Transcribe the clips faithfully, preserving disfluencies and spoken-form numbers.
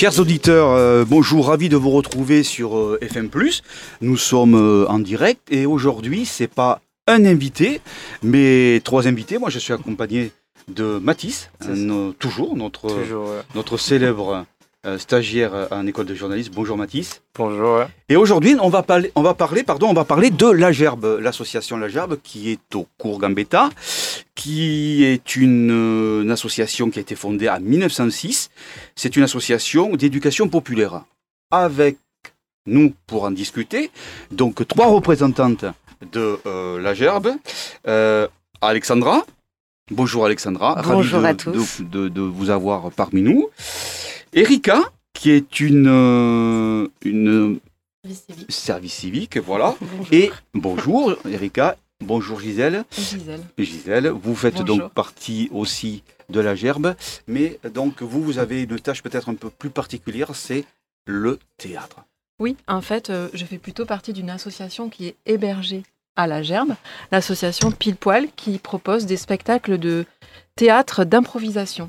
Chers auditeurs, euh, bonjour, ravi de vous retrouver sur euh, F M plus. Nous sommes euh, en direct et aujourd'hui, c'est pas un invité, mais trois invités. Moi, je suis accompagné de Mathis, euh, toujours notre, toujours, ouais. notre célèbre euh, stagiaire en école de journalisme. Bonjour Mathis. Bonjour. Ouais. Et aujourd'hui, on va parler, on va parler, pardon, on va parler de La Gerbe, l'association La Gerbe, qui est au cours Gambetta, qui est une, une association qui a été fondée en mille neuf cent six. C'est une association d'éducation populaire. Avec nous, pour en discuter, donc trois représentantes de euh, La Gerbe. Euh, Alexandra. Bonjour Alexandra. Bonjour Ravi de, à tous. De, de, de vous avoir parmi nous. Erika, qui est une, euh, une Service civique. service civique, voilà. Bonjour. Et bonjour Erika, bonjour Gisèle. Gisèle. Gisèle, vous faites Bonjour. donc partie aussi de La Gerbe, mais donc vous, vous avez une tâche peut-être un peu plus particulière, c'est le théâtre. Oui, en fait, euh, je fais plutôt partie d'une association qui est hébergée à La Gerbe, l'association Pile Poil, qui propose des spectacles de théâtre d'improvisation.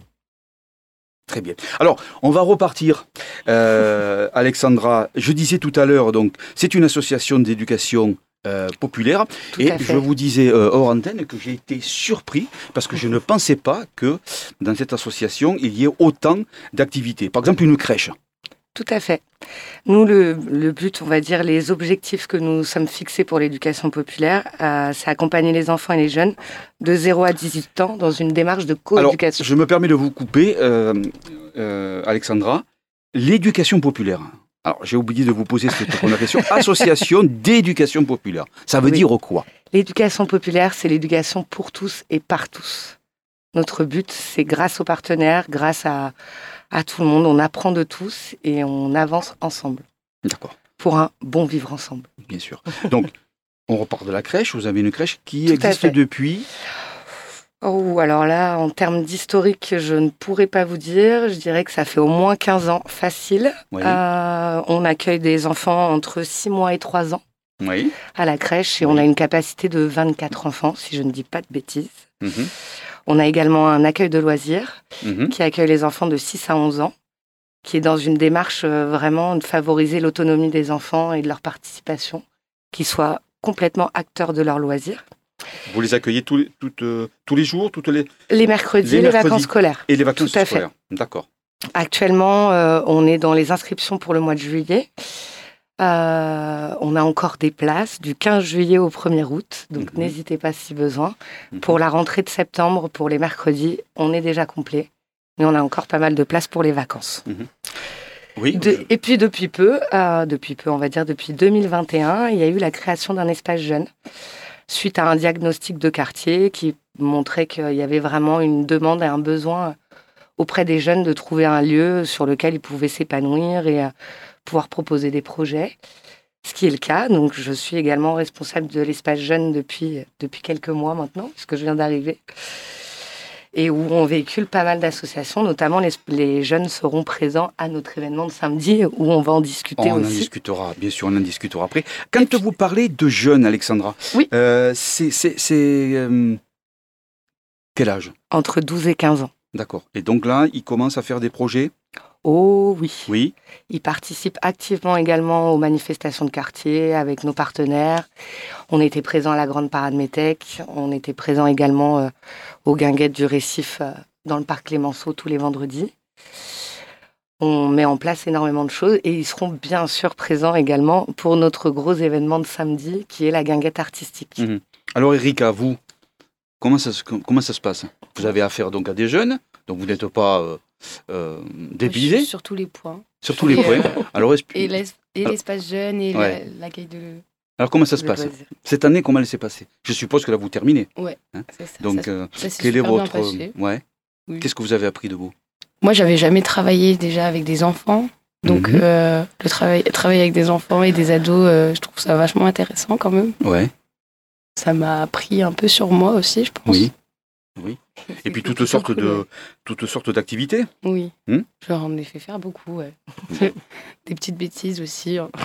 Très bien. Alors, on va repartir. Euh, Alexandra, je disais tout à l'heure, donc, c'est une association d'éducation euh, populaire. Tout Et à fait. je vous disais euh, hors antenne que j'ai été surpris parce que je ne pensais pas que dans cette association, il y ait autant d'activités. Par exemple, une crèche. Tout à fait. Nous, le, le but, on va dire, les objectifs que nous sommes fixés pour l'éducation populaire, euh, c'est accompagner les enfants et les jeunes de zéro à dix-huit ans dans une démarche de Alors, coéducation. je me permets de vous couper, euh, euh, Alexandra. L'éducation populaire. Alors, j'ai oublié de vous poser cette première question. Association d'éducation populaire. Ça veut Oui. dire quoi? L'éducation populaire, c'est l'éducation pour tous et par tous. Notre but, c'est grâce aux partenaires, grâce à, à tout le monde, on apprend de tous et on avance ensemble D'accord, pour un bon vivre ensemble. bien sûr. Donc, on repart de la crèche. Vous avez une crèche qui Tout à existe fait. depuis... Oh, alors là, en termes d'historique, je ne pourrais pas vous dire. Je dirais que ça fait au moins quinze ans, facile. Oui. Euh, on accueille des enfants entre six mois et trois ans Oui. à la crèche et Oui. on a une capacité de vingt-quatre enfants, si je ne dis pas de bêtises. Mhm. On a également un accueil de loisirs Mhm. qui accueille les enfants de six à onze ans, qui est dans une démarche euh, vraiment de favoriser l'autonomie des enfants et de leur participation, qu'ils soient complètement acteurs de leurs loisirs. Vous les accueillez tous les, toutes, euh, tous les jours, toutes les... Les mercredis, Les les, mercredis. vacances scolaires. et les vacances Tout à fait. scolaires. D'accord. Actuellement, euh, on est dans les inscriptions pour le mois de juillet. Euh, on a encore des places du quinze juillet au premier août, donc Mhm. n'hésitez pas si besoin. Mhm. Pour la rentrée de septembre, pour les mercredis, on est déjà complet, mais on a encore pas mal de places pour les vacances. Oui. De- et puis depuis peu, euh, depuis peu, on va dire depuis deux mille vingt et un, il y a eu la création d'un espace jeune suite à un diagnostic de quartier qui montrait qu'il y avait vraiment une demande et un besoin auprès des jeunes de trouver un lieu sur lequel ils pouvaient s'épanouir et euh, pouvoir proposer des projets, ce qui est le cas. Donc, je suis également responsable de l'espace jeune depuis, depuis quelques mois maintenant, puisque je viens d'arriver, et où on véhicule pas mal d'associations, notamment les, les jeunes seront présents à notre événement de samedi, où on va en discuter On en aussi. discutera, bien sûr, on en discutera après. Quand vous parlez de jeunes, Alexandra, Oui. euh, c'est... c'est, c'est, euh, quel âge? Entre douze et quinze ans. D'accord. Et donc là, ils commencent à faire des projets? Oh oui. Oui. Ils participent activement également aux manifestations de quartier avec nos partenaires. On était présents à la Grande Parade Métèque. On était présents également euh, aux Guinguettes du Récif euh, dans le parc Clémenceau tous les vendredis. On met en place énormément de choses et ils seront bien sûr présents également pour notre gros événement de samedi qui est la Guinguette artistique. Mhm. Alors Erika, vous, comment ça, se- comment ça se passe? Vous avez affaire donc à des jeunes, donc vous n'êtes pas euh, euh, Je dépaysés suis sur tous les points. sur tous les Et, points. euh, Alors, esp- Et l'es- et Alors- l'espace jeune et Ouais. la- l'accueil de... alors comment ça se de passe? loisirs. Cette année, comment elle s'est passée? Je suppose que là, vous terminez. Ouais, Hein c'est ça. Donc, ça, euh, ça s'est quel est super bien votre... passé. Ouais. Oui. Qu'est-ce que vous avez appris de vous? Moi, j'avais jamais travaillé déjà avec des enfants. Donc, Mhm. euh, le travail, travailler avec des enfants et des ados, euh, je trouve ça vachement intéressant quand même. Ouais. Ça m'a appris un peu sur moi aussi, je pense. Oui. Oui. Et puis toutes plutôt sortes cool, de ouais. toutes sortes d'activités. Oui. Hmm Je leur en ai fait faire beaucoup, ouais. Des petites bêtises aussi. hein.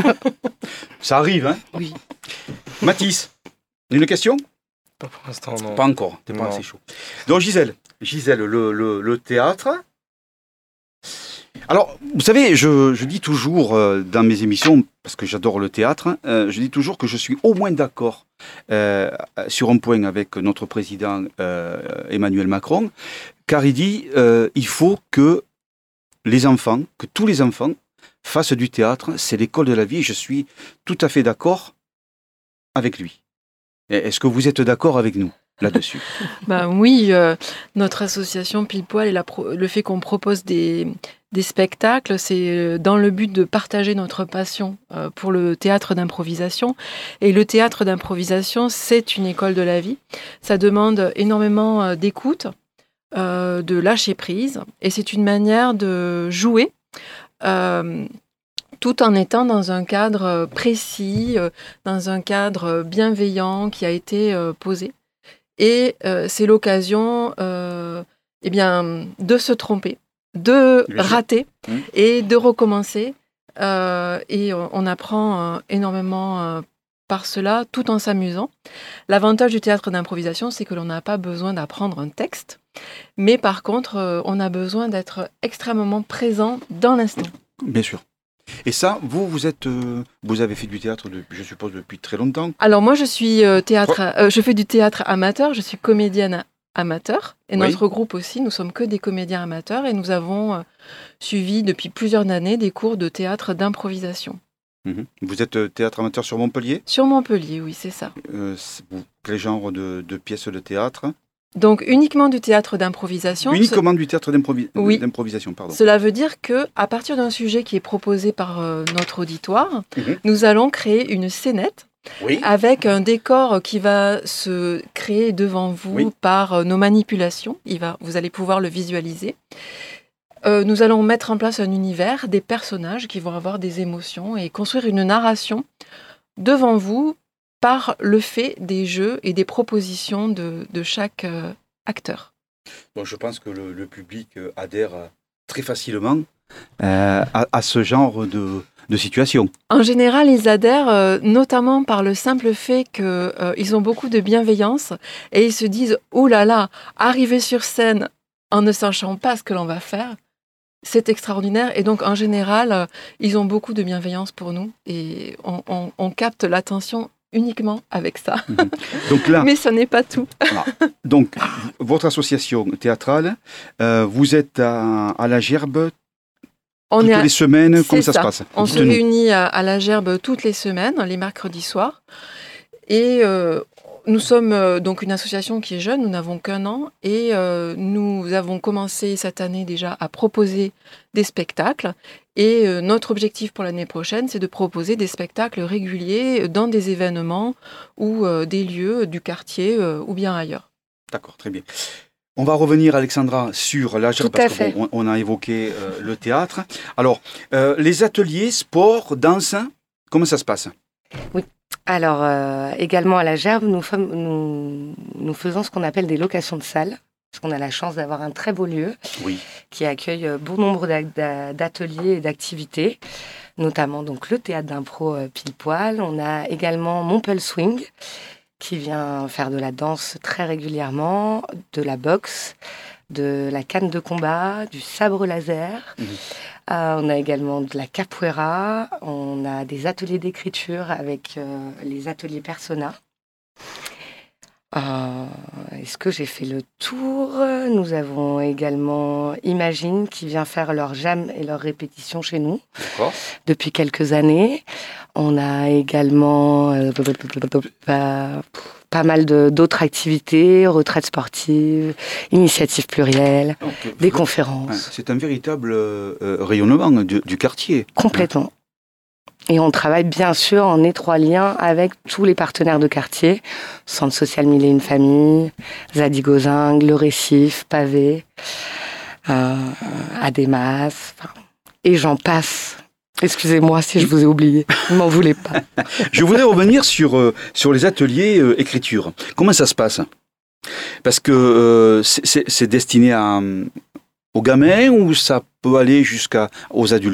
Ça arrive, hein? Oui. Mathis, une question? Pas pour l'instant, non. Pas encore, t'es pas Non. assez chaud. Donc Gisèle, Gisèle, le, le, le théâtre, Alors, vous savez, je, je dis toujours euh, dans mes émissions, parce que j'adore le théâtre, euh, je dis toujours que je suis au moins d'accord euh, sur un point avec notre président euh, Emmanuel Macron, car il dit euh, il faut que les enfants, que tous les enfants fassent du théâtre, c'est l'école de la vie, et je suis tout à fait d'accord avec lui. Est-ce que vous êtes d'accord avec nous là-dessus? Ben oui, euh, notre association Pile Poil et la pro- le fait qu'on propose des, des spectacles, c'est dans le but de partager notre passion euh, pour le théâtre d'improvisation. Et le théâtre d'improvisation, c'est une école de la vie. Ça demande énormément euh, d'écoute, euh, de lâcher prise, et c'est une manière de jouer euh, tout en étant dans un cadre précis, euh, dans un cadre bienveillant qui a été euh, posé. Et euh, c'est l'occasion euh, eh bien, de se tromper, de Bien sûr. rater Mmh. et de recommencer. Euh, et on, on apprend euh, énormément euh, par cela, tout en s'amusant. L'avantage du théâtre d'improvisation, c'est que l'on n'a pas besoin d'apprendre un texte, mais par contre, euh, on a besoin d'être extrêmement présent dans l'instant. Bien sûr. Et ça, vous, vous êtes, euh, vous avez fait du théâtre, depuis, je suppose, depuis très longtemps. Alors moi, je suis euh, théâtre, euh, je fais du théâtre amateur. Je suis comédienne amateur, et Oui. notre groupe aussi. Nous sommes que des comédiens amateurs, et nous avons euh, suivi depuis plusieurs années des cours de théâtre d'improvisation Mhm. Vous êtes euh, théâtre amateur sur Montpellier. sur Montpellier. Oui, c'est ça. Euh, c'est- vous- quel genre de, de pièces de théâtre? Donc uniquement du théâtre d'improvisation. Uniquement du théâtre d'improvi- Oui. d'improvisation, pardon. Ce- Cela veut dire que à partir d'un sujet qui est proposé par euh, notre auditoire, Mhm. nous allons créer une scénette Oui. avec un décor qui va se créer devant vous Oui. par euh, nos manipulations. Il va, vous allez pouvoir le visualiser. Euh, nous allons mettre en place un univers, des personnages qui vont avoir des émotions et construire une narration devant vous par le fait des jeux et des propositions de, de chaque euh, acteur. Donc, je pense que le, le public euh, adhère euh, très facilement euh, à, à ce genre de, de situation. En général, ils adhèrent euh, notamment par le simple fait qu'ils euh, ont beaucoup de bienveillance et ils se disent « Oh là là, arriver sur scène en ne sachant pas ce que l'on va faire, c'est extraordinaire ». Et donc, en général, euh, ils ont beaucoup de bienveillance pour nous et on, on- on capte l'attention uniquement avec ça. Donc là, Mais ce n'est pas tout. voilà. Donc, votre association théâtrale, euh, vous êtes à, à la Gerbe On toutes est à- les semaines. C'est Comment ça, ça. se passe? On se Dites-nous. réunit à, à la Gerbe toutes les semaines, les mercredis soirs. Et euh, nous sommes euh, donc une association qui est jeune, nous n'avons qu'un an. Et euh, nous avons commencé cette année déjà à proposer des spectacles. Et euh, notre objectif pour l'année prochaine, c'est de proposer des spectacles réguliers dans des événements ou euh, des lieux du quartier euh, ou bien ailleurs. D'accord, très bien. On va revenir, Alexandra, sur la Gerbe, Tout à parce fait. qu'on on a évoqué euh, le théâtre. Alors, euh, les ateliers, sport, danse, comment ça se passe? Alors, euh, également à la Gerbe, nous, fom- nous, nous faisons ce qu'on appelle des locations de salles, parce qu'on a la chance d'avoir un très beau lieu Oui. qui accueille euh, bon nombre d'a- d'a- d'ateliers et d'activités, notamment donc le théâtre d'impro euh, Pile Poil. On a également Montpellier Swing, qui vient faire de la danse très régulièrement, de la boxe, de la canne de combat, du sabre laser. Mhm. Euh, on a également de la capoeira, on a des ateliers d'écriture avec euh, les ateliers Persona. Euh, Est-ce que j'ai fait le tour? Nous avons également Imagine qui vient faire leur jam et leur répétition chez nous D'accord. depuis quelques années. On a également euh, pas, pas mal de- d'autres activités, retraites sportives, initiatives plurielles, Donc, des vous- conférences. ouais, c'est un véritable euh, euh, rayonnement du, du quartier. Complètement. Et on travaille bien sûr en étroit lien avec tous les partenaires de quartier, Centre social Mille et une familles, Zadig-Ozing, Le Récif, Pavé, euh, Adémas, enfin, et j'en passe. Excusez-moi si je vous ai oublié, ne m'en voulez pas. Je voudrais revenir sur, euh, sur les ateliers euh, écriture. Comment ça se passe? Parce que euh, c'est- c'est c'est destiné à, euh, aux gamins ou ça peut aller jusqu'aux adultes?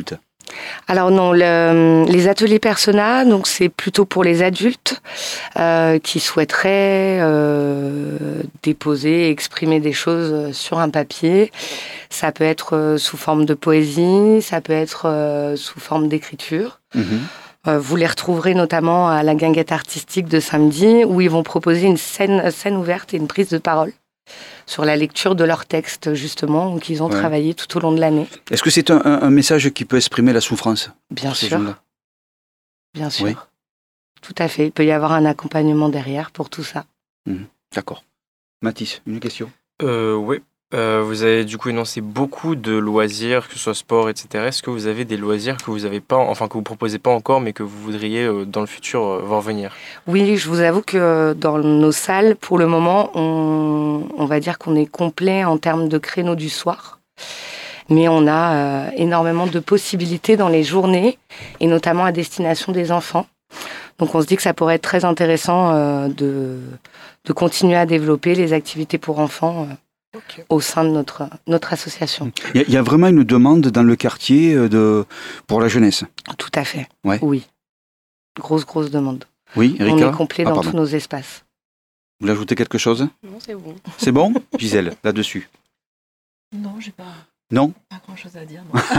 Alors non, le, les ateliers Persona, donc c'est plutôt pour les adultes euh, qui souhaiteraient euh, déposer, exprimer des choses sur un papier. Ça peut être euh, sous forme de poésie, ça peut être euh, sous forme d'écriture. Mmh. Euh, vous les retrouverez notamment à la guinguette artistique de samedi, où ils vont proposer une scène, scène ouverte et une prise de parole sur la lecture de leurs textes, justement, qu'ils ont Ouais. travaillé tout au long de l'année. Est-ce que c'est un, un- un message qui peut exprimer la souffrance? Bien ces sûr, gens-là bien sûr. Oui. Tout à fait. Il peut y avoir un accompagnement derrière pour tout ça. D'accord. Mathis, une question? Euh, oui. Euh, vous avez du coup énoncé beaucoup de loisirs, que ce soit sport, et cetera. Est-ce que vous avez des loisirs que vous avez pas, enfin que vous proposez pas encore, mais que vous voudriez euh, dans le futur euh, voir venir? Oui, je vous avoue que dans nos salles, pour le moment, on, on va dire qu'on est complet en termes de créneaux du soir. Mais on a euh, énormément de possibilités dans les journées, et notamment à destination des enfants. Donc on se dit que ça pourrait être très intéressant euh, de, de continuer à développer les activités pour enfants euh, Ok. au sein de notre, notre association. Il y, a- il y a vraiment une demande dans le quartier euh, de, pour la jeunesse. Tout à fait. Ouais. Oui. Grosse, grosse demande. Oui, On Erika? est complet Ah, dans pardon. tous nos espaces. Vous voulez ajouter quelque chose? Non, c'est bon. C'est bon? Gisèle, là-dessus. Non, j'ai pas, Non? pas grand-chose à dire. moi.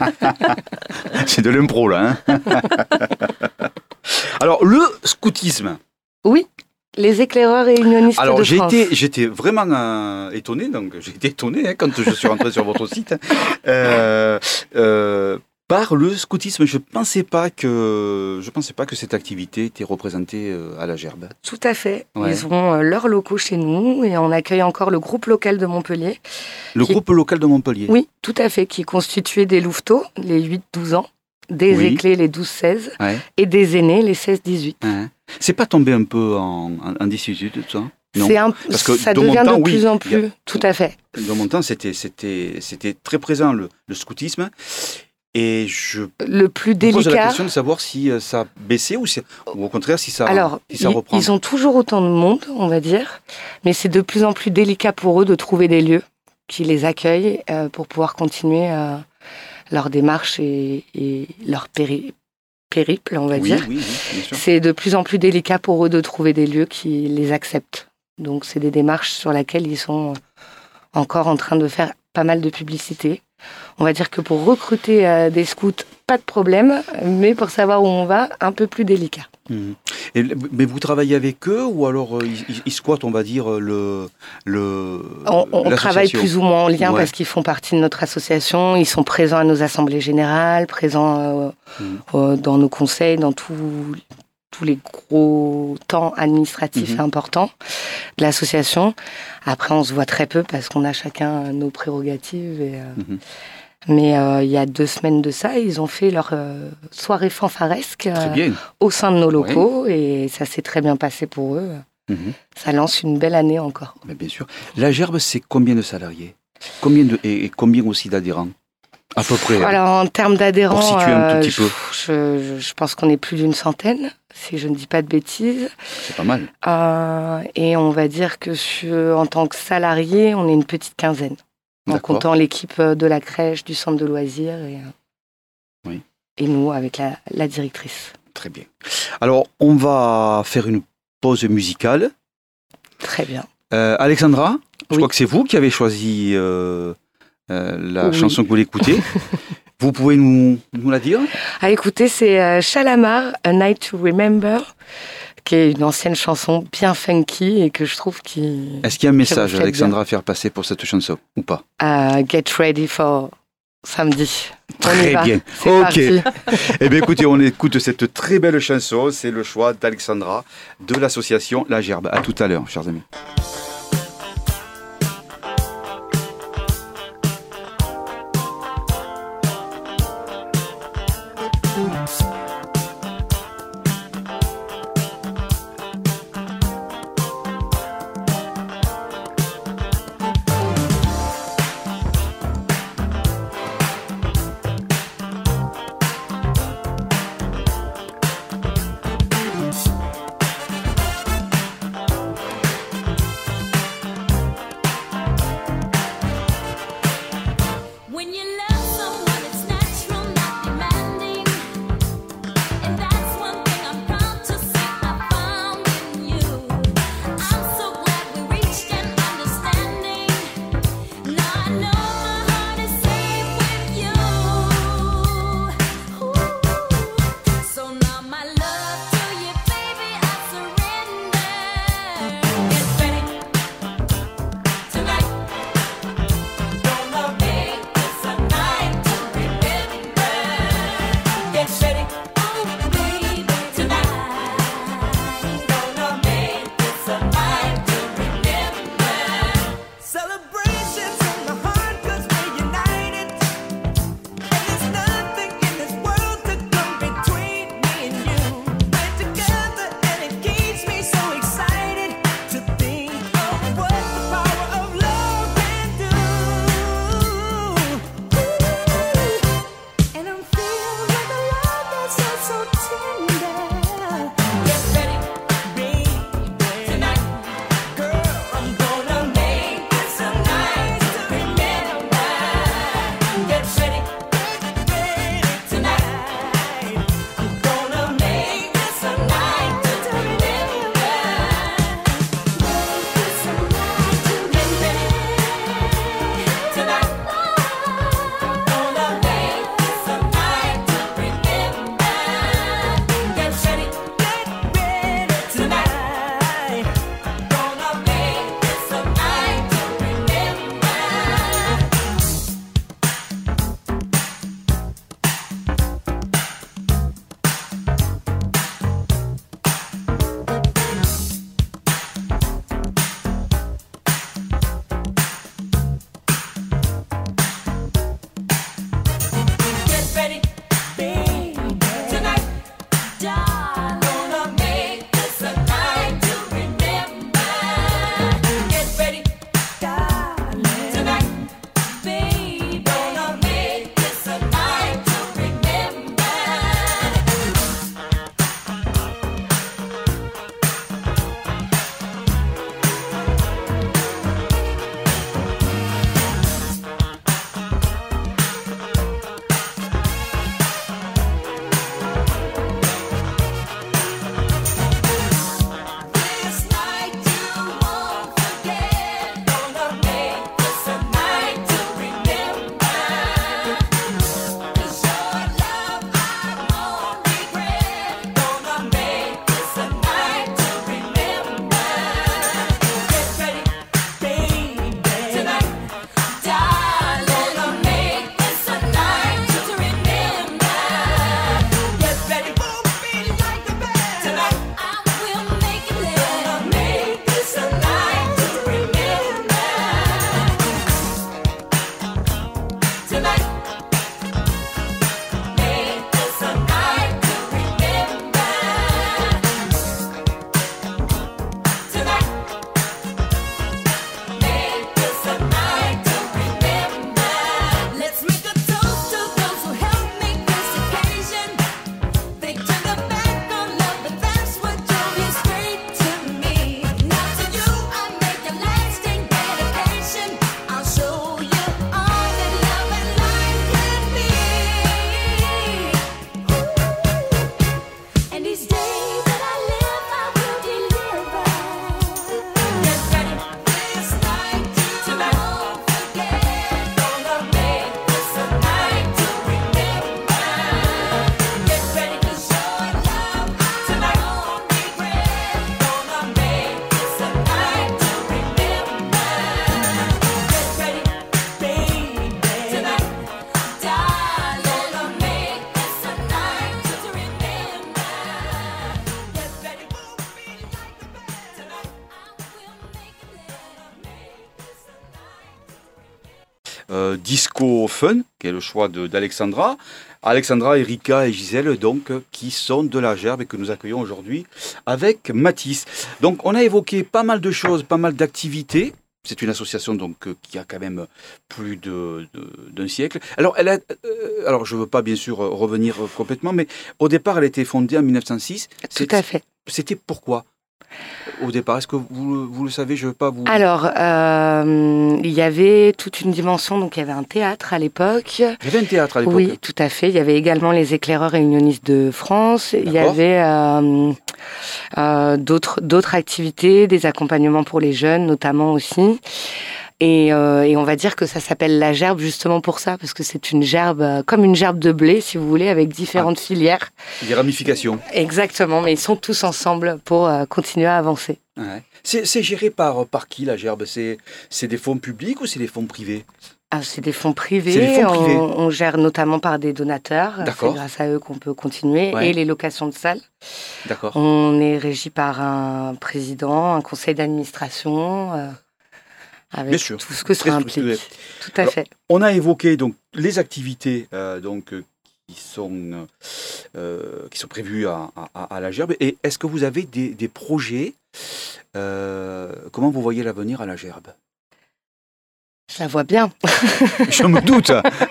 C'est de l'impro, là. Hein. Alors, le scoutisme. Les éclaireurs réunionnistes Alors, de j'ai France. été, j'étais vraiment euh, étonné, donc j'ai été étonné hein, quand je suis rentré sur votre site. Euh, euh, par le scoutisme, je pensais pas que je pensais pas que cette activité était représentée euh, à la Gerbe. Tout à fait. Ouais. Ils ont euh, leurs locaux chez nous et on accueille encore le groupe local de Montpellier. Le Qui- groupe local de Montpellier. Oui, tout à fait, qui est constitué des louveteaux, les huit douze ans, des Oui. éclés, les douze seize, Ouais, et des aînés, les seize dix-huit. ouais. C'est pas tombé un peu en, en, en désuétude, tout ça? Non. C'est un, Parce que ça de mon devient temps, de oui, plus en il y a- plus, tout à fait. Dans mon temps, c'était, c'était, c'était très présent le, le scoutisme. Et je Le plus me pose la délicat. question de savoir si euh, ça a baissé ou, si- ou au contraire si ça, Alors, si ça ils, reprend. ils ont toujours autant de monde, on va dire, mais c'est de plus en plus délicat pour eux de trouver des lieux qui les accueillent euh, pour pouvoir continuer euh, leur démarche et, et leur péri- périple, on va Oui, dire. oui, oui, bien sûr. C'est de plus en plus délicat pour eux de trouver des lieux qui les acceptent. Donc, c'est des démarches sur lesquelles ils sont encore en train de faire pas mal de publicité. On va dire que pour recruter euh, des scouts, pas de problème, mais pour savoir où on va, un peu plus délicat. Mhm. Et, mais vous travaillez avec eux ou alors euh, ils, ils- ils squattent, on va dire, le. le On, on travaille l'association plus ou moins en lien Ouais. parce qu'ils font partie de notre association. Ils sont présents à nos assemblées générales, présents euh, Mhm. euh, dans nos conseils, dans tous tous les gros temps administratifs Mhm. et importants de l'association. Après, on se voit très peu parce qu'on a chacun nos prérogatives. Et, euh, Mhm. Mais euh, il y a deux semaines de ça, ils ont fait leur euh, soirée fanfaresque Très euh, bien. au sein de nos locaux et ça s'est très bien passé pour eux. Mhm. Ça lance une belle année encore. Mais bien sûr. La Gerbe, c'est combien de salariés? Combien de, et, et combien aussi d'adhérents? À peu près. hein. Alors, en termes d'adhérents, Pour situer un tout euh, petit je, peu. je- je pense qu'on est plus d'une centaine, si je ne dis pas de bêtises. C'est pas mal. Euh, et on va dire que sur- en tant que salarié, on est une petite quinzaine. En D'accord. comptant l'équipe de la crèche, du centre de loisirs et, euh, Oui. et nous avec la, la directrice. Très bien. Alors, on va faire une pause musicale. Très bien. Euh, Alexandra, je Oui. crois que c'est vous qui avez choisi euh, euh, la Oui. chanson que vous voulez écouter. Vous pouvez nous, nous la dire? À écouter, c'est euh, Shalamar, A Night to Remember, qui est une ancienne chanson bien funky et que je trouve qui Est-ce qu'il y a un message, reflète Alexandra, à faire passer pour cette chanson ou pas? euh, Get ready for samedi. On y Très va. bien. C'est Ok. parti. Eh bien, écoutez, on écoute cette très belle chanson. C'est le choix d'Alexandra de l'association La Gerbe. À tout à l'heure, chers amis. Thank euh, Disco Fun, qui est le choix de, d'Alexandra. Alexandra, Erika et Gisèle, donc, qui sont de la Gerbe et que nous accueillons aujourd'hui avec Mathis. Donc, on a évoqué pas mal de choses, pas mal d'activités. C'est une association donc qui a quand même plus de, de, d'un siècle. Alors, elle a, euh, alors, je ne veux pas bien sûr revenir complètement, mais au départ, elle a été fondée en mille neuf cent six. Tout C'est, à fait. C'était pourquoi au départ? Est-ce que vous, vous le savez? Je ne veux pas vous... Alors, euh, il y avait toute une dimension, donc il y avait un théâtre à l'époque. Il y avait un théâtre à l'époque. Oui, tout à fait. Il y avait également les éclaireurs réunionnistes de France. D'accord. Il y avait euh, euh, d'autres, d'autres activités, des accompagnements pour les jeunes notamment aussi. Et, euh, et on va dire que ça s'appelle la gerbe justement pour ça, parce que c'est une gerbe, euh, comme une gerbe de blé, si vous voulez, avec différentes ah. filières. Des ramifications. Exactement, mais ils sont tous ensemble pour euh, continuer à avancer. Ouais. C'est, c'est géré par, par qui, la gerbe? c'est, c'est des fonds publics ou c'est des fonds privés? Ah, c'est des fonds privés. C'est des fonds privés. On, on gère notamment par des donateurs. D'accord. C'est grâce à eux qu'on peut continuer. Ouais. Et les locations de salles. D'accord. On est régi par un président, un conseil d'administration... Euh, avec Bien sûr, tout ce que ça implique. Tout à Alors, fait. On a évoqué donc les activités euh, donc euh, qui sont euh, qui sont prévues à, à, à la Gerbe. Et est-ce que vous avez des, des projets euh, Comment vous voyez l'avenir à la Gerbe? Je la vois bien. Je me doute.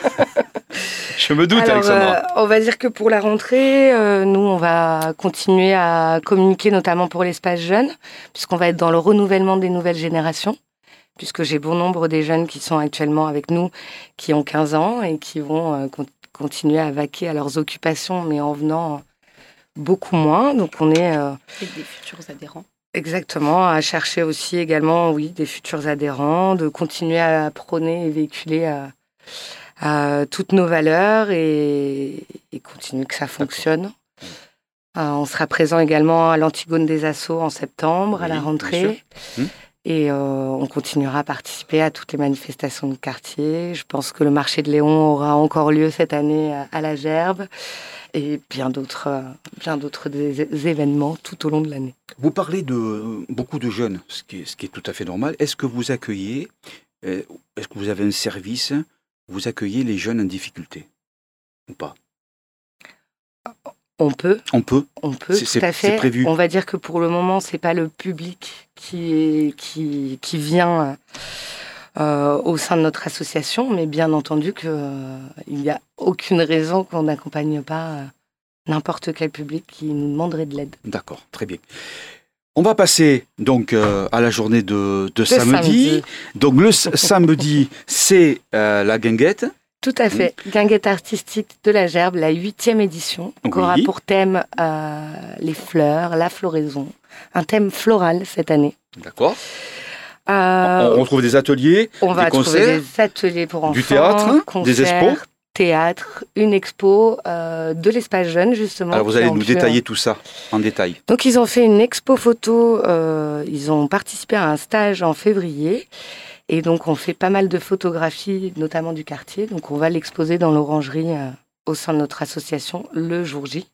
Je me doute, Alors, Alexandra. Euh, on va dire que pour la rentrée, euh, nous, on va continuer à communiquer, notamment pour l'espace jeune, puisqu'on va être dans le renouvellement des nouvelles générations. Puisque j'ai bon nombre des jeunes qui sont actuellement avec nous, qui ont quinze ans et qui vont euh, con- continuer à vaquer à leurs occupations, mais en venant beaucoup moins. Donc on est... Euh, Avec des futurs adhérents. Exactement, à chercher aussi également, oui, des futurs adhérents, de continuer à prôner et véhiculer euh, euh, toutes nos valeurs et, et continuer que ça fonctionne. Euh, on sera présent également à l'Antigone des Assauts en septembre, oui, à la rentrée. Hum. Et euh, on continuera à participer à toutes les manifestations de quartier. Je pense que le marché de Léon aura encore lieu cette année à, à la Gerbe et bien d'autres, euh, bien d'autres des, des événements tout au long de l'année. Vous parlez de euh, beaucoup de jeunes, ce qui, est, ce qui est tout à fait normal. Est-ce que vous accueillez, euh, est-ce que vous avez un service, vous accueillez les jeunes en difficulté ou pas? On peut. On peut. On peut, c'est, tout c'est, à fait. C'est prévu. On va dire que pour le moment, c'est pas le public qui, est, qui, qui vient euh, au sein de notre association, mais bien entendu qu'il euh, n'y a aucune raison qu'on n'accompagne pas euh, n'importe quel public qui nous demanderait de l'aide. D'accord, très bien. On va passer donc euh, à la journée de, de samedi. samedi. Donc le s- samedi, c'est euh, la guinguette. Tout à fait. Mmh. Guinguette artistique de la Gerbe, la huitième édition, oui. qui aura pour thème euh, les fleurs, la floraison. Un thème floral cette année. D'accord. Euh, on retrouve des ateliers, on va des concerts, trouver des ateliers pour enfants, du théâtre, concerts, des expos. Théâtre, une expo euh, de l'espace jeune justement. Alors vous allez nous détailler tout ça en détail. Donc ils ont fait une expo photo, euh, ils ont participé à un stage en février. Et donc, on fait pas mal de photographies, notamment du quartier. Donc, on va l'exposer dans l'orangerie euh, au sein de notre association le jour J.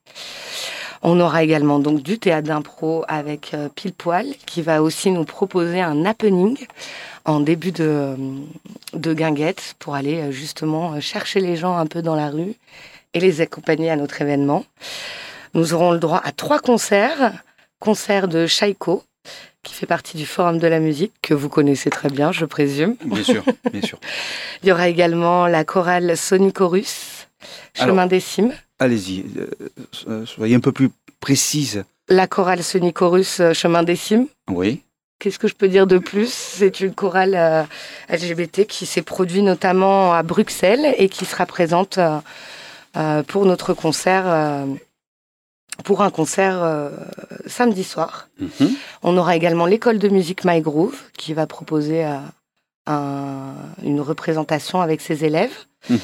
On aura également donc du théâtre d'impro avec euh, Pile Poil, qui va aussi nous proposer un happening en début de, de guinguette pour aller euh, justement chercher les gens un peu dans la rue et les accompagner à notre événement. Nous aurons le droit à trois concerts. Concert de Chaïko, qui fait partie du Forum de la musique, que vous connaissez très bien, je présume. Bien sûr, bien sûr. Il y aura également la chorale Sonicorus, Chemin Alors, des Cimes. Allez-y, euh, soyez un peu plus précise. La chorale Sonicorus, Chemin des Cimes. Oui. Qu'est-ce que je peux dire de plus? C'est une chorale euh, L G B T qui s'est produite notamment à Bruxelles et qui sera présente euh, euh, pour notre concert... Euh, pour un concert euh, samedi soir. Mmh. On aura également l'école de musique My Groove qui va proposer euh, un, une représentation avec ses élèves. Mmh.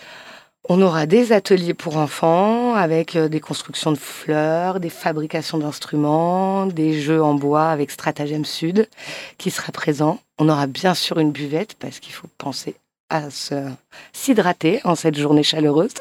On aura des ateliers pour enfants avec euh, des constructions de fleurs, des fabrications d'instruments, des jeux en bois avec Stratagème Sud qui sera présent. On aura bien sûr une buvette parce qu'il faut penser à se, s'hydrater en cette journée chaleureuse.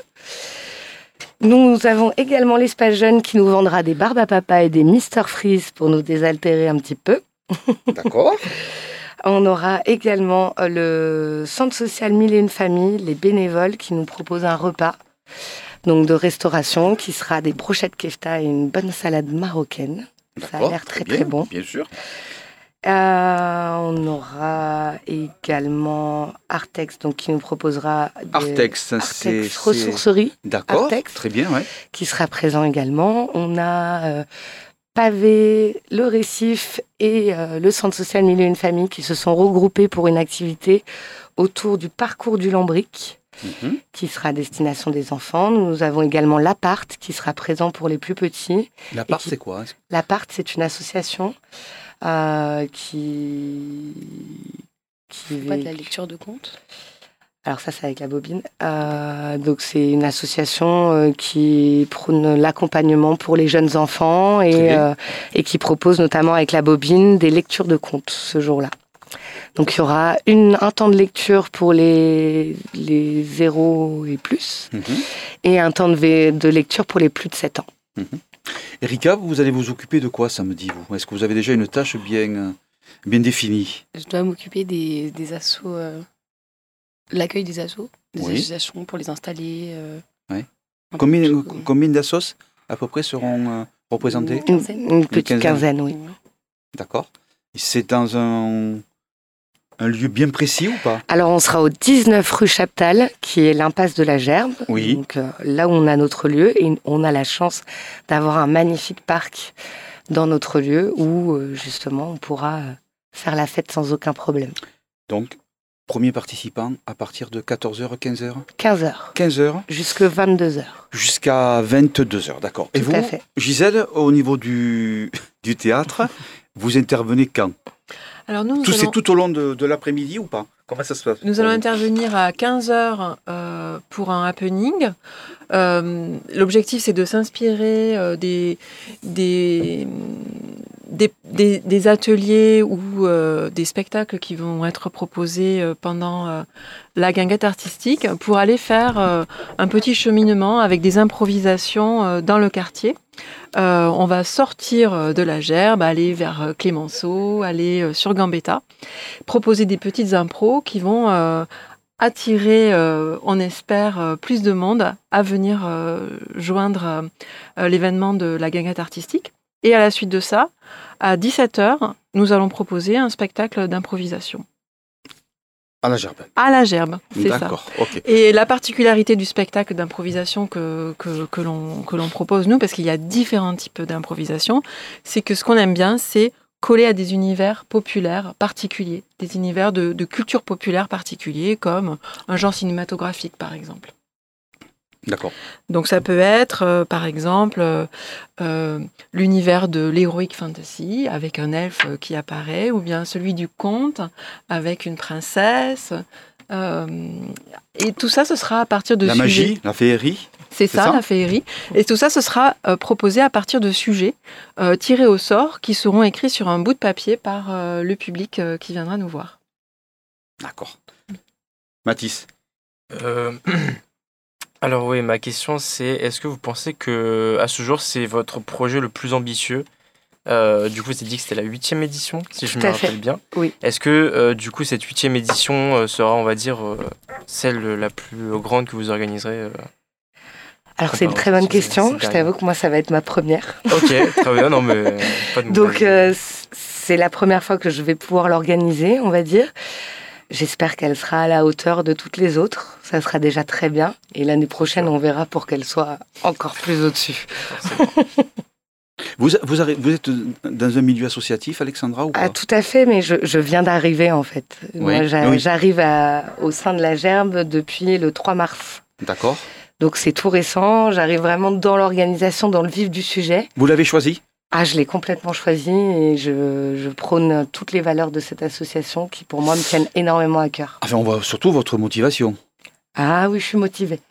Nous avons également l'espace jeune qui nous vendra des barbes à papa et des Mister Freeze pour nous désaltérer un petit peu. D'accord. On aura également euh, le centre social Mille et une familles, les bénévoles qui nous proposent un repas donc de restauration qui sera des brochettes kefta et une bonne salade marocaine. Ça a l'air très bien, très bon. Bien sûr. Euh, on aura également Artex, donc qui nous proposera des Artex, Artex c'est... c'est- ressourcerie, D'accord, Artex. très bien, ouais. qui sera présent également. On a euh, Pavé, le Récif et euh, le centre social Mille et une familles qui se sont regroupés pour une activité autour du parcours du Lambric, Mhm. qui sera à destination des enfants. Nous avons également l'Appart qui sera présent pour les plus petits. L'appart, qui- c'est quoi? L'Appart, c'est une association euh, qui... qui Pas de la véhicule- lecture de contes. Alors ça, c'est avec la bobine. Euh, donc c'est une association euh, qui prône l'accompagnement pour les jeunes enfants Très et, bien. euh, et qui propose notamment avec la bobine des lectures de contes ce jour-là. Donc il y aura une, un temps de lecture pour les, les zéro et plus Mhm. et un temps de, vé- de lecture pour les plus de sept ans. Erika, vous allez vous occuper de quoi samedi, vous? Est-ce que vous avez déjà une tâche bien, euh, bien définie? Je dois m'occuper des, des assos, euh, l'accueil des assos, des Oui. associations pour les installer. euh, Ouais. un peu Combien, tout. combien d'assos à peu près seront euh, représentés? Une Une, quinzaine. une petite quinzaine. quinzaine, oui. D'accord. Et c'est dans un, un lieu bien précis ou pas? Alors, on sera au dix-neuf rue Chaptal, qui est l'impasse de la Gerbe. Oui. Donc, euh, là où on a notre lieu, et on a la chance d'avoir un magnifique parc dans notre lieu où, euh, justement, on pourra euh, faire la fête sans aucun problème. Donc, premier participant à partir de quatorze heures, quinze heures? quinze heures, quinze heures jusque vingt-deux heures. jusqu'à vingt-deux heures, d'accord. Et Tout vous, à fait. Gisèle, au niveau du, du théâtre, vous intervenez quand? Alors nous, nous Tout, allons- C'est tout au long de, de l'après-midi ou pas? Comment ça se passe? Nous allons intervenir à quinze heures euh, pour un happening. Euh, L'objectif, c'est de s'inspirer euh, des, des, des, des- des ateliers ou euh, des spectacles qui vont être proposés euh, pendant euh, la guinguette artistique pour aller faire euh, un petit cheminement avec des improvisations euh, dans le quartier. Euh, on va sortir de la Gerbe, aller vers euh, Clémenceau, aller euh, sur Gambetta, proposer des petites impros qui vont euh, attirer, euh, on espère, euh, plus de monde à venir euh, joindre euh, l'événement de la guinguette artistique. Et à la suite de ça, à dix-sept heures, nous allons proposer un spectacle d'improvisation. À la Gerbe. À la Gerbe, c'est ça. D'accord, ok. Et la particularité du spectacle d'improvisation que, que, que l'on que l'on propose, nous, parce qu'il y a différents types d'improvisation, c'est que ce qu'on aime bien, c'est coller à des univers populaires particuliers, des univers de, de culture populaire particuliers, comme un genre cinématographique, par exemple. D'accord. Donc ça peut être, euh, par exemple, euh, euh, l'univers de l'heroic fantasy, avec un elfe euh, qui apparaît, ou bien celui du conte, avec une princesse. Euh, et tout ça, ce sera à partir de La sujets. magie, la féerie. C'est c'est ça, ça la féerie. Et tout ça, ce sera euh, proposé à partir de sujets euh, tirés au sort qui seront écrits sur un bout de papier par euh, le public euh, qui viendra nous voir. D'accord. Mathis. Euh, Alors oui, ma question c'est, est-ce que vous pensez que à ce jour c'est votre projet le plus ambitieux? Euh, du coup, c'est dit que c'était la huitième édition, si je Tout me à fait. rappelle bien. Oui. Est-ce que euh, du coup cette huitième édition euh, sera, on va dire, euh, celle la plus grande que vous organiserez euh Alors, c'est une très bonne question. Je t'avoue que moi, ça va être ma première. Ok, très bien, non mais pas de Donc, nouvelles. euh, c'est la première fois que je vais pouvoir l'organiser, on va dire. J'espère qu'elle sera à la hauteur de toutes les autres. Ça sera déjà très bien. Et l'année prochaine, on verra pour qu'elle soit encore plus au-dessus. Vous, vous, arri- vous êtes dans un milieu associatif, Alexandra, ou pas? Ah, tout à fait, mais je, je viens d'arriver, en fait. Moi, Oui, j'a- oui. j'arrive à- au sein de la Gerbe depuis le trois mars. D'accord. Donc, c'est tout récent. J'arrive vraiment dans l'organisation, dans le vif du sujet. Vous l'avez choisi? Ah, je l'ai complètement choisi et je, je prône toutes les valeurs de cette association qui, pour moi, me tiennent énormément à cœur. Enfin, on voit surtout votre motivation. Ah oui, je suis motivée.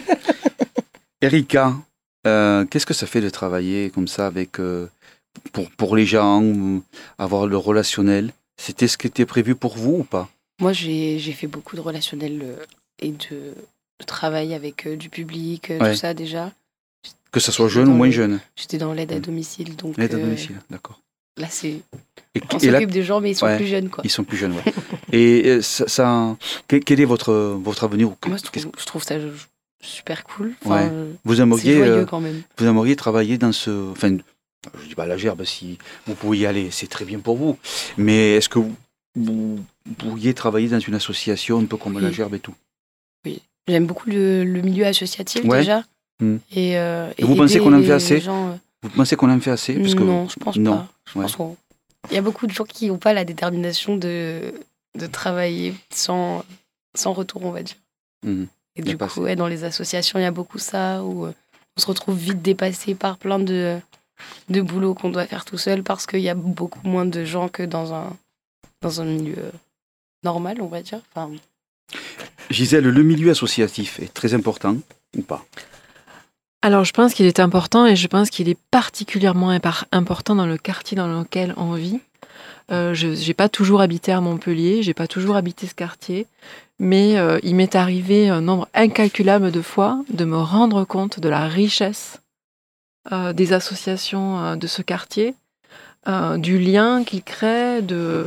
Erika, euh, qu'est-ce que ça fait de travailler comme ça avec, euh, pour, pour les gens, ou avoir le relationnel? C'était ce qui était prévu pour vous ou pas? Moi, j'ai j'ai fait beaucoup de relationnel euh, et de, de travail avec euh, du public, euh, Ouais. tout ça déjà. Que ça soit jeune ou moins jeune? J'étais dans l'aide à Mm. domicile, donc L'aide à euh, domicile, d'accord. là, c'est... Et, On et là, s'occupe des gens, mais ils sont ouais, plus jeunes, quoi. ils sont plus jeunes, ouais. Et euh, ça, ça- quel, quel est votre, votre avenir? Moi, je Qu'est-ce- trouve, je trouve ça super cool. Ouais. euh, Vous C'est aimeriez, joyeux, euh, quand même. vous aimeriez travailler dans ce... Enfin, je dis pas la gerbe, si vous pouvez y aller, c'est très bien pour vous. Mais est-ce que vous, vous pourriez travailler dans une association un peu comme Oui. la gerbe et tout? J'aime beaucoup le, le milieu associatif, Ouais. déjà. Hmm. Et, euh, Et vous aider pensez qu'on en fait les assez gens, euh, Vous pensez qu'on en fait assez? Parce que- Non, je pense non. pas. Je Ouais. pense qu'on- Il y a beaucoup de gens qui n'ont pas la détermination de, de travailler sans, sans retour, on va dire. Mhm. Et Il y a du pas coup, ouais, dans les associations, il y a beaucoup ça, où euh, on se retrouve vite dépassé par plein de, de boulot qu'on doit faire tout seul, parce qu'il y a beaucoup moins de gens que dans un, dans un milieu euh, normal, on va dire. Enfin, Gisèle, le milieu associatif est très important ou pas? Alors, je pense qu'il est important et je pense qu'il est particulièrement impar- important dans le quartier dans lequel on vit. Euh, je n'ai pas toujours habité à Montpellier, j'ai pas toujours habité ce quartier, mais euh, il m'est arrivé un nombre incalculable de fois de me rendre compte de la richesse euh, des associations euh, de ce quartier, euh, du lien qu'ils créent. De...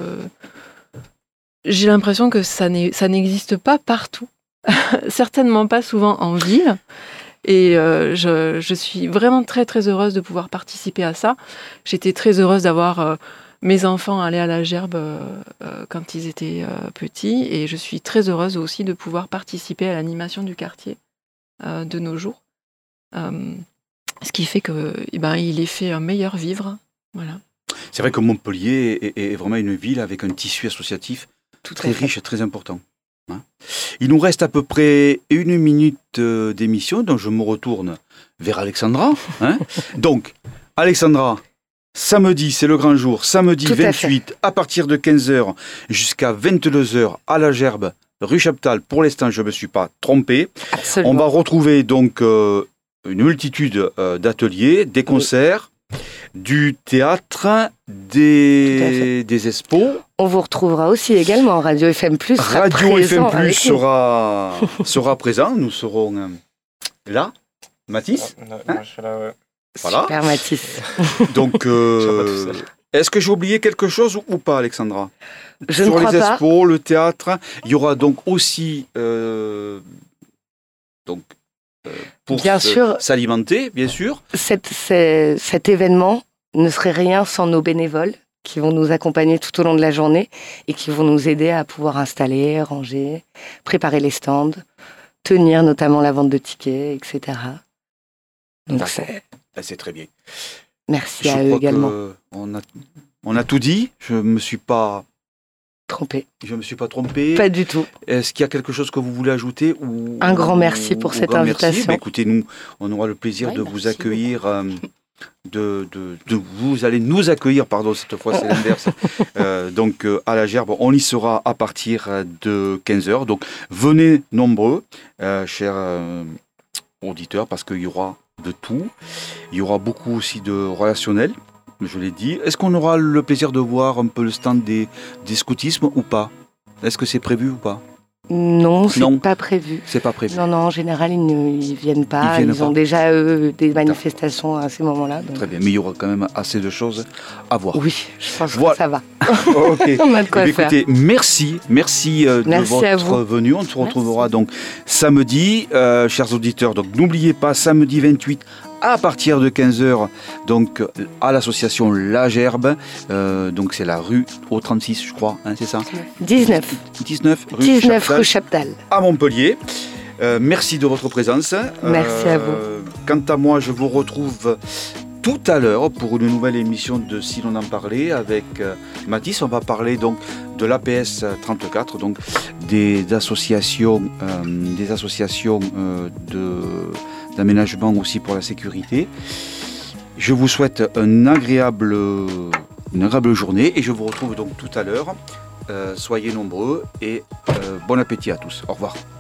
J'ai l'impression que ça n'est- ça n'existe pas partout, certainement pas souvent en ville. Et euh, je, je suis vraiment très très heureuse de pouvoir participer à ça. J'étais très heureuse d'avoir euh, mes enfants aller à la gerbe euh, euh, quand ils étaient euh, petits. Et je suis très heureuse aussi de pouvoir participer à l'animation du quartier euh, de nos jours. Euh, ce qui fait que, eh ben, il est fait un meilleur vivre. Voilà. C'est vrai que Montpellier est, est vraiment une ville avec un tissu associatif tout très à fait. riche et très important. Hein. Il nous reste à peu près une minute euh, d'émission, donc je me retourne vers Alexandra. Hein. Donc, Alexandra, samedi, c'est le grand jour, samedi Tout à vingt-huit, à, partir de quinze heures jusqu'à vingt-deux heures à la Gerbe, rue Chaptal. Pour l'instant, je ne me suis pas trompé. Absolument. On va retrouver donc euh, une multitude euh, d'ateliers, des concerts, du théâtre, des, des expos. On vous retrouvera aussi également. Radio F M Plus sera Radio F présent M Plus avec nous. sera, sera présent. Nous serons euh, là. Mathis, Non, non, je suis là, ouais. voilà. Super Mathis. Donc, Je serai pas euh, tout seul. est-ce que j'ai oublié quelque chose ou, ou pas, Alexandra? Je Sur ne crois les pas. expos, le théâtre, il y aura donc aussi euh, donc, euh, pour Bien se- sûr. s'alimenter, bien sûr. Cette- c'est- cet événement ne serait rien sans nos bénévoles qui vont nous accompagner tout au long de la journée et qui vont nous aider à pouvoir installer, ranger, préparer les stands, tenir notamment la vente de tickets, et cetera. Donc D'accord. c'est... Ben, c'est très bien. merci Je à eux crois également. qu'on a, on a tout dit. Je ne me suis pas, Trompé. je me suis pas trompé. Pas du tout. Est-ce qu'il y a quelque chose que vous voulez ajouter ou, Un grand merci pour ou- cette ou grand merci. invitation. Ben, écoutez, nous, on aura le plaisir Ouais, de vous merci accueillir. euh, de, de, de- vous allez nous accueillir, pardon, cette fois c'est l'inverse. Euh, donc euh, à la Gerbe, on y sera à partir de quinze heures. Donc venez nombreux, euh, chers euh, auditeurs, parce qu'il y aura de tout. Il y aura beaucoup aussi de relationnel, je l'ai dit. Est-ce qu'on aura le plaisir de voir un peu le stand des, des scoutismes ou pas? Est-ce que c'est prévu ou pas? Non, c'est Non. pas prévu. C'est pas prévu. Non, non, en général, ils ne ils viennent pas. Ils Ils, viennent ont pas. déjà, eux, des manifestations à ces moments-là. donc- Très bien, mais il y aura quand même assez de choses à voir. Oui, je pense Voilà. que ça va. Ok. On a de quoi Eh bien, faire. écoutez, merci, merci euh, de Merci à votre vous. venue. On se retrouvera Merci. donc samedi, euh, chers auditeurs. Donc n'oubliez pas, samedi vingt-huit à partir de quinze heures, donc à l'association La Gerbe. Euh, donc c'est la rue au trente-six, je crois, hein, c'est ça. dix-neuf. dix-neuf rue dix-neuf Chaptal, rue Chaptal. à Montpellier. Euh, merci de votre présence. Merci à vous. Quant à moi, je vous retrouve tout à l'heure pour une nouvelle émission de Si l'on en parlait avec euh, Mathis. On va parler donc de l'A P S trente-quatre, donc des associations, euh, des associations euh, de, d'aménagement aussi pour la sécurité. Je vous souhaite un agréable, une agréable journée et je vous retrouve donc tout à l'heure. Euh, soyez nombreux et euh, bon appétit à tous. Au revoir.